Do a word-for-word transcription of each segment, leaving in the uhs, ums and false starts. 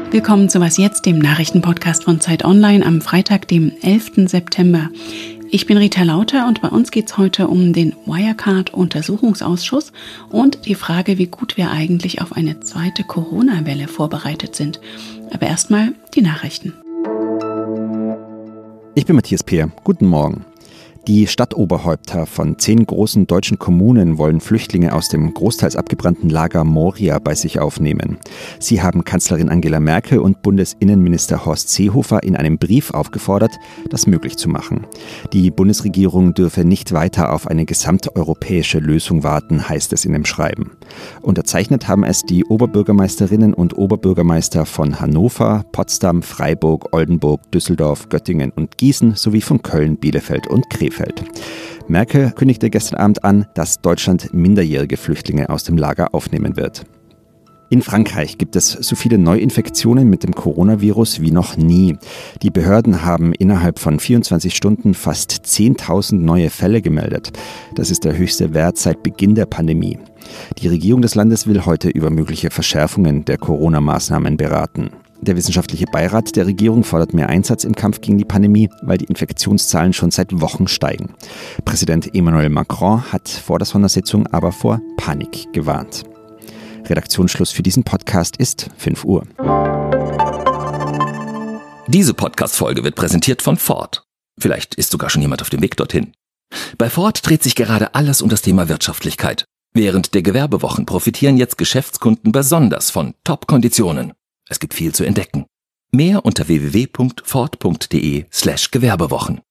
Willkommen zu Was jetzt, dem Nachrichtenpodcast von Zeit Online am Freitag, dem elften September. Ich bin Rita Lauter und bei uns geht es heute um den Wirecard-Untersuchungsausschuss und die Frage, wie gut wir eigentlich auf eine zweite Corona-Welle vorbereitet sind. Aber erstmal die Nachrichten. Ich bin Matthias Peer. Guten Morgen. Die Stadtoberhäupter von zehn großen deutschen Kommunen wollen Flüchtlinge aus dem großteils abgebrannten Lager Moria bei sich aufnehmen. Sie haben Kanzlerin Angela Merkel und Bundesinnenminister Horst Seehofer in einem Brief aufgefordert, das möglich zu machen. Die Bundesregierung dürfe nicht weiter auf eine gesamteuropäische Lösung warten, heißt es in dem Schreiben. Unterzeichnet haben es die Oberbürgermeisterinnen und Oberbürgermeister von Hannover, Potsdam, Freiburg, Oldenburg, Düsseldorf, Göttingen und Gießen sowie von Köln, Bielefeld und Krefeld. Merkel kündigte gestern Abend an, dass Deutschland minderjährige Flüchtlinge aus dem Lager aufnehmen wird. In Frankreich gibt es so viele Neuinfektionen mit dem Coronavirus wie noch nie. Die Behörden haben innerhalb von vierundzwanzig Stunden fast zehntausend neue Fälle gemeldet. Das ist der höchste Wert seit Beginn der Pandemie. Die Regierung des Landes will heute über mögliche Verschärfungen der Corona-Maßnahmen beraten. Der wissenschaftliche Beirat der Regierung fordert mehr Einsatz im Kampf gegen die Pandemie, weil die Infektionszahlen schon seit Wochen steigen. Präsident Emmanuel Macron hat vor der Sondersitzung aber vor Panik gewarnt. Redaktionsschluss für diesen Podcast ist fünf Uhr. Diese Podcast-Folge wird präsentiert von Ford. Vielleicht ist sogar schon jemand auf dem Weg dorthin. Bei Ford dreht sich gerade alles um das Thema Wirtschaftlichkeit. Während der Gewerbewochen profitieren jetzt Geschäftskunden besonders von Top-Konditionen. Es gibt viel zu entdecken. Mehr unter w w w punkt ford punkt d e slash Gewerbewochen.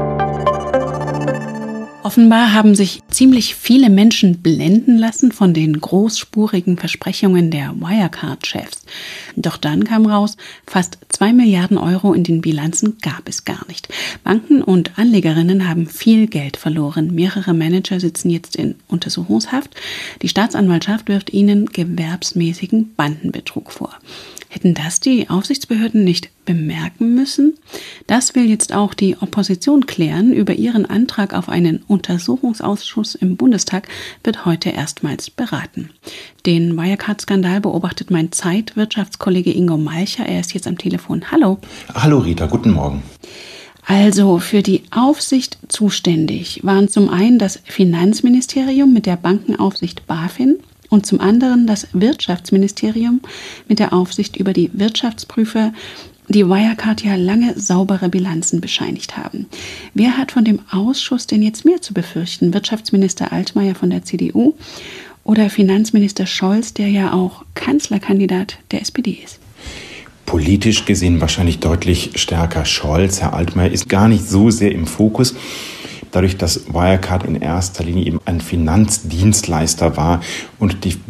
Offenbar haben sich ziemlich viele Menschen blenden lassen von den großspurigen Versprechungen der Wirecard-Chefs. Doch dann kam raus, fast zwei Milliarden Euro in den Bilanzen gab es gar nicht. Banken und Anlegerinnen haben viel Geld verloren. Mehrere Manager sitzen jetzt in Untersuchungshaft. Die Staatsanwaltschaft wirft ihnen gewerbsmäßigen Bandenbetrug vor. Hätten das die Aufsichtsbehörden nicht bemerken müssen? Das will jetzt auch die Opposition klären. Über ihren Antrag auf einen Untersuchungsausschuss im Bundestag wird heute erstmals beraten. Den Wirecard-Skandal beobachtet mein Zeit-Wirtschaftskollege Ingo Malcher. Er ist jetzt am Telefon. Hallo. Hallo Rita, guten Morgen. Also für die Aufsicht zuständig waren zum einen das Finanzministerium mit der Bankenaufsicht BaFin und zum anderen das Wirtschaftsministerium mit der Aufsicht über die Wirtschaftsprüfer, die Wirecard ja lange saubere Bilanzen bescheinigt haben. Wer hat von dem Ausschuss denn jetzt mehr zu befürchten? Wirtschaftsminister Altmaier von der C D U oder Finanzminister Scholz, der ja auch Kanzlerkandidat der S P D ist? Politisch gesehen wahrscheinlich deutlich stärker Scholz. Herr Altmaier ist gar nicht so sehr im Fokus. Dadurch, dass Wirecard in erster Linie eben ein Finanzdienstleister war und die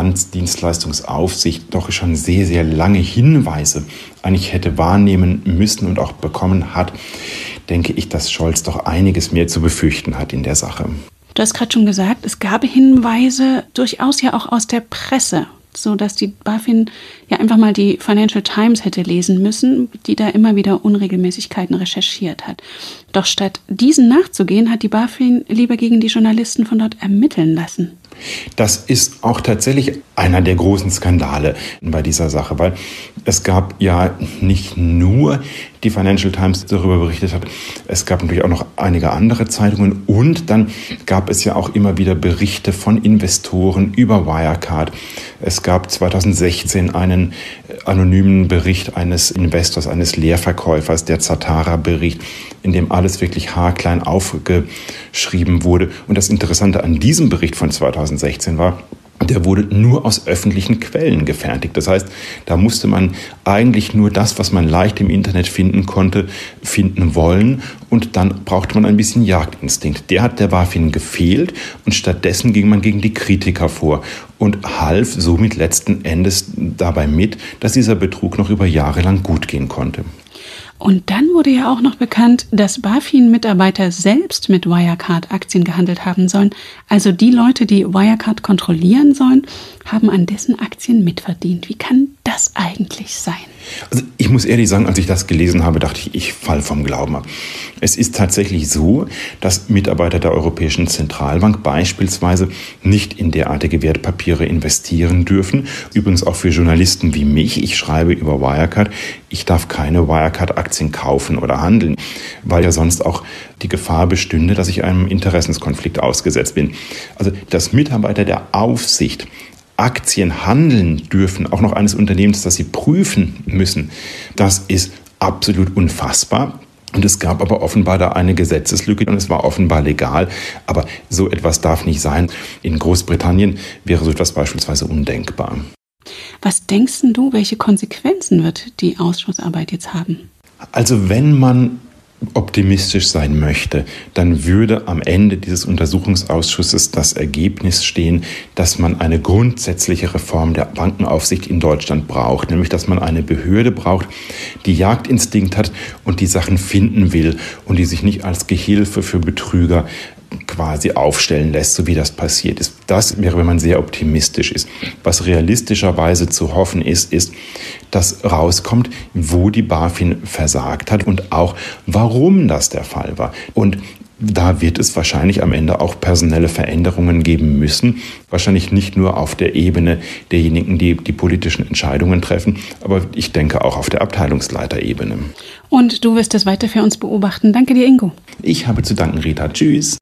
Finanzdienstleistungsaufsicht doch schon sehr, sehr lange Hinweise eigentlich hätte wahrnehmen müssen und auch bekommen hat, denke ich, dass Scholz doch einiges mehr zu befürchten hat in der Sache. Du hast gerade schon gesagt, es gab Hinweise durchaus ja auch aus der Presse, so dass die BaFin ja einfach mal die Financial Times hätte lesen müssen, die da immer wieder Unregelmäßigkeiten recherchiert hat. Doch statt diesen nachzugehen, hat die BaFin lieber gegen die Journalisten von dort ermitteln lassen. Das ist auch tatsächlich einer der großen Skandale bei dieser Sache, weil es gab ja nicht nur die Financial Times, die darüber berichtet hat, es gab natürlich auch noch einige andere Zeitungen und dann gab es ja auch immer wieder Berichte von Investoren über Wirecard. Es gab zweitausendsechzehn einen anonymen Bericht eines Investors, eines Leerverkäufers, der Zatara-Bericht, in dem alles wirklich haarklein aufgeschrieben wurde. Und das Interessante an diesem Bericht von zweitausendsechzehn war, der wurde nur aus öffentlichen Quellen gefertigt. Das heißt, da musste man eigentlich nur das, was man leicht im Internet finden konnte, finden wollen. Und dann brauchte man ein bisschen Jagdinstinkt. Der hat der BaFin gefehlt und stattdessen ging man gegen die Kritiker vor und half somit letzten Endes dabei mit, dass dieser Betrug noch über Jahre lang gut gehen konnte. Und dann wurde ja auch noch bekannt, dass BaFin-Mitarbeiter selbst mit Wirecard-Aktien gehandelt haben sollen. Also die Leute, die Wirecard kontrollieren sollen, haben an dessen Aktien mitverdient. Wie kann das eigentlich sein? Also ich muss ehrlich sagen, als ich das gelesen habe, dachte ich, ich falle vom Glauben ab. Es ist tatsächlich so, dass Mitarbeiter der Europäischen Zentralbank beispielsweise nicht in derartige Wertpapiere investieren dürfen. Übrigens auch für Journalisten wie mich. Ich schreibe über Wirecard. Ich darf keine Wirecard-Aktien kaufen oder handeln, weil ja sonst auch die Gefahr bestünde, dass ich einem Interessenskonflikt ausgesetzt bin. Also dass Mitarbeiter der Aufsicht Aktien handeln dürfen, auch noch eines Unternehmens, das sie prüfen müssen, das ist absolut unfassbar. Und es gab aber offenbar da eine Gesetzeslücke und es war offenbar legal. Aber so etwas darf nicht sein. In Großbritannien wäre so etwas beispielsweise undenkbar. Was denkst du, welche Konsequenzen wird die Ausschussarbeit jetzt haben? Also wenn man optimistisch sein möchte, dann würde am Ende dieses Untersuchungsausschusses das Ergebnis stehen, dass man eine grundsätzliche Reform der Bankenaufsicht in Deutschland braucht, nämlich dass man eine Behörde braucht, die Jagdinstinkt hat und die Sachen finden will und die sich nicht als Gehilfe für Betrüger quasi aufstellen lässt, so wie das passiert ist. Das wäre, wenn man sehr optimistisch ist. Was realistischerweise zu hoffen ist, ist, dass rauskommt, wo die BaFin versagt hat und auch, warum das der Fall war. Und da wird es wahrscheinlich am Ende auch personelle Veränderungen geben müssen. Wahrscheinlich nicht nur auf der Ebene derjenigen, die die politischen Entscheidungen treffen, aber ich denke auch auf der Abteilungsleiterebene. Und du wirst das weiter für uns beobachten. Danke dir, Ingo. Ich habe zu danken, Rita. Tschüss.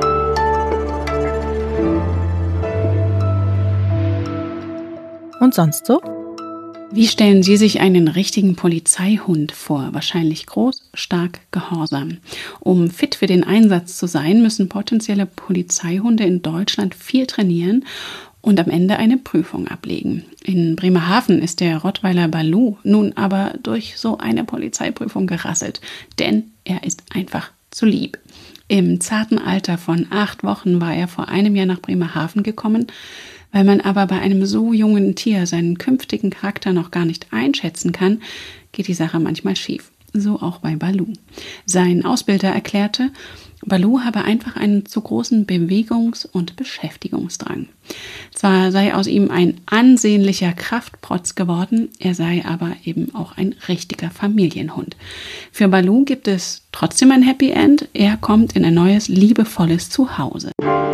Und sonst so? Wie stellen Sie sich einen richtigen Polizeihund vor? Wahrscheinlich groß, stark, gehorsam. Um fit für den Einsatz zu sein, müssen potenzielle Polizeihunde in Deutschland viel trainieren und am Ende eine Prüfung ablegen. In Bremerhaven ist der Rottweiler Baloo nun aber durch so eine Polizeiprüfung gerasselt, denn er ist einfach zu lieb. Im zarten Alter von acht Wochen war er vor einem Jahr nach Bremerhaven gekommen. Weil man aber bei einem so jungen Tier seinen künftigen Charakter noch gar nicht einschätzen kann, geht die Sache manchmal schief. So auch bei Baloo. Sein Ausbilder erklärte, Baloo habe einfach einen zu großen Bewegungs- und Beschäftigungsdrang. Zwar sei aus ihm ein ansehnlicher Kraftprotz geworden, er sei aber eben auch ein richtiger Familienhund. Für Baloo gibt es trotzdem ein Happy End. Er kommt in ein neues, liebevolles Zuhause.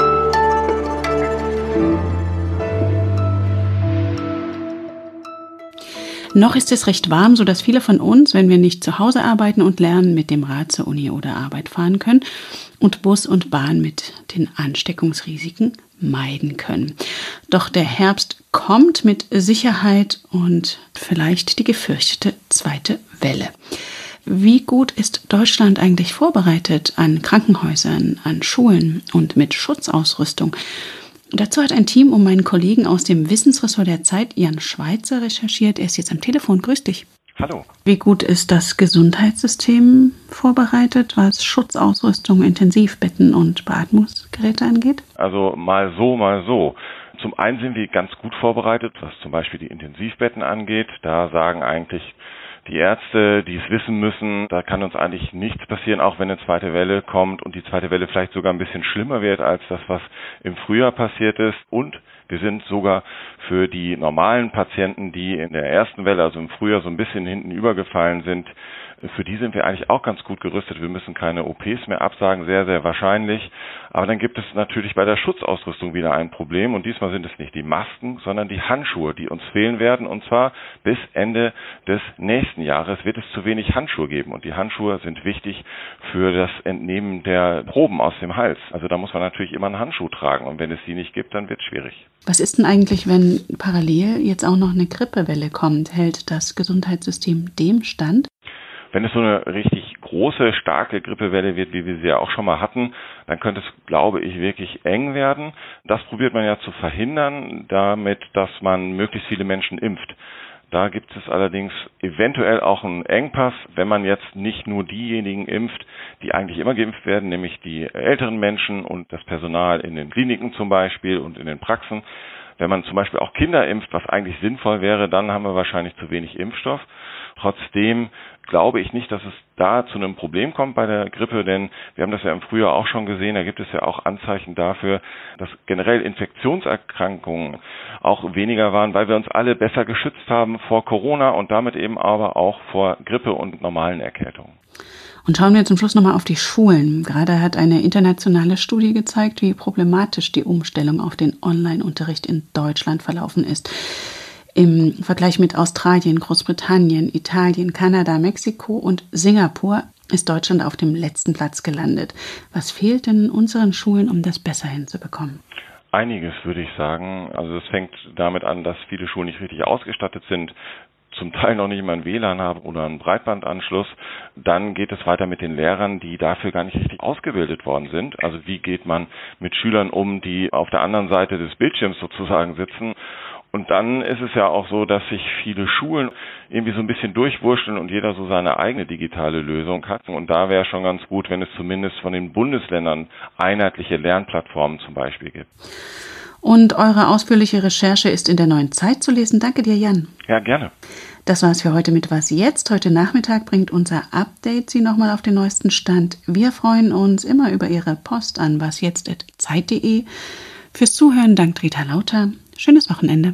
Noch ist es recht warm, sodass viele von uns, wenn wir nicht zu Hause arbeiten und lernen, mit dem Rad zur Uni oder Arbeit fahren können und Bus und Bahn mit den Ansteckungsrisiken meiden können. Doch der Herbst kommt mit Sicherheit und vielleicht die gefürchtete zweite Welle. Wie gut ist Deutschland eigentlich vorbereitet an Krankenhäusern, an Schulen und mit Schutzausrüstung? Dazu hat ein Team um meinen Kollegen aus dem Wissensressort der Zeit, Jan Schweitzer, recherchiert. Er ist jetzt am Telefon. Grüß dich. Hallo. Wie gut ist das Gesundheitssystem vorbereitet, was Schutzausrüstung, Intensivbetten und Beatmungsgeräte angeht? Also mal so, mal so. Zum einen sind wir ganz gut vorbereitet, was zum Beispiel die Intensivbetten angeht. Da sagen eigentlich die Ärzte, die es wissen müssen, da kann uns eigentlich nichts passieren, auch wenn eine zweite Welle kommt und die zweite Welle vielleicht sogar ein bisschen schlimmer wird als das, was im Frühjahr passiert ist. Und wir sind sogar für die normalen Patienten, die in der ersten Welle, also im Frühjahr, so ein bisschen hinten übergefallen sind, für die sind wir eigentlich auch ganz gut gerüstet. Wir müssen keine O Ps mehr absagen, sehr, sehr wahrscheinlich. Aber dann gibt es natürlich bei der Schutzausrüstung wieder ein Problem. Und diesmal sind es nicht die Masken, sondern die Handschuhe, die uns fehlen werden. Und zwar bis Ende des nächsten Jahres wird es zu wenig Handschuhe geben. Und die Handschuhe sind wichtig für das Entnehmen der Proben aus dem Hals. Also da muss man natürlich immer einen Handschuh tragen. Und wenn es die nicht gibt, dann wird es schwierig. Was ist denn eigentlich, wenn parallel jetzt auch noch eine Grippewelle kommt? Hält das Gesundheitssystem dem stand? Wenn es so eine richtig große, starke Grippewelle wird, wie wir sie ja auch schon mal hatten, dann könnte es, glaube ich, wirklich eng werden. Das probiert man ja zu verhindern, damit, dass man möglichst viele Menschen impft. Da gibt es allerdings eventuell auch einen Engpass, wenn man jetzt nicht nur diejenigen impft, die eigentlich immer geimpft werden, nämlich die älteren Menschen und das Personal in den Kliniken zum Beispiel und in den Praxen. Wenn man zum Beispiel auch Kinder impft, was eigentlich sinnvoll wäre, dann haben wir wahrscheinlich zu wenig Impfstoff. Trotzdem glaube ich nicht, dass es da zu einem Problem kommt bei der Grippe, denn wir haben das ja im Frühjahr auch schon gesehen, da gibt es ja auch Anzeichen dafür, dass generell Infektionserkrankungen auch weniger waren, weil wir uns alle besser geschützt haben vor Corona und damit eben aber auch vor Grippe und normalen Erkältungen. Und schauen wir zum Schluss nochmal auf die Schulen. Gerade hat eine internationale Studie gezeigt, wie problematisch die Umstellung auf den Online-Unterricht in Deutschland verlaufen ist. Im Vergleich mit Australien, Großbritannien, Italien, Kanada, Mexiko und Singapur ist Deutschland auf dem letzten Platz gelandet. Was fehlt denn unseren Schulen, um das besser hinzubekommen? Einiges, würde ich sagen. Also es fängt damit an, dass viele Schulen nicht richtig ausgestattet sind, zum Teil noch nicht mal ein W L A N haben oder einen Breitbandanschluss. Dann geht es weiter mit den Lehrern, die dafür gar nicht richtig ausgebildet worden sind. Also wie geht man mit Schülern um, die auf der anderen Seite des Bildschirms sozusagen sitzen? Und dann ist es ja auch so, dass sich viele Schulen irgendwie so ein bisschen durchwurschteln und jeder so seine eigene digitale Lösung hat. Und da wäre schon ganz gut, wenn es zumindest von den Bundesländern einheitliche Lernplattformen zum Beispiel gibt. Und eure ausführliche Recherche ist in der Neuen Zeit zu lesen. Danke dir, Jan. Ja, gerne. Das war's für heute mit Was Jetzt. Heute Nachmittag bringt unser Update Sie nochmal auf den neuesten Stand. Wir freuen uns immer über Ihre Post an wasjetzt at zeit punkt de. Fürs Zuhören dankt Rita Lauter. Schönes Wochenende.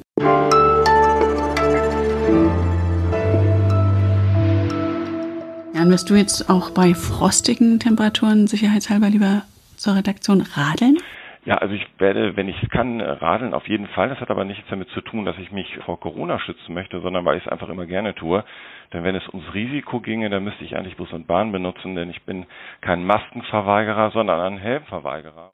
Jan, wirst du jetzt auch bei frostigen Temperaturen sicherheitshalber lieber zur Redaktion radeln? Ja, also ich werde, wenn ich kann, radeln auf jeden Fall. Das hat aber nichts damit zu tun, dass ich mich vor Corona schützen möchte, sondern weil ich es einfach immer gerne tue. Denn wenn es ums Risiko ginge, dann müsste ich eigentlich Bus und Bahn benutzen, denn ich bin kein Maskenverweigerer, sondern ein Helmverweigerer.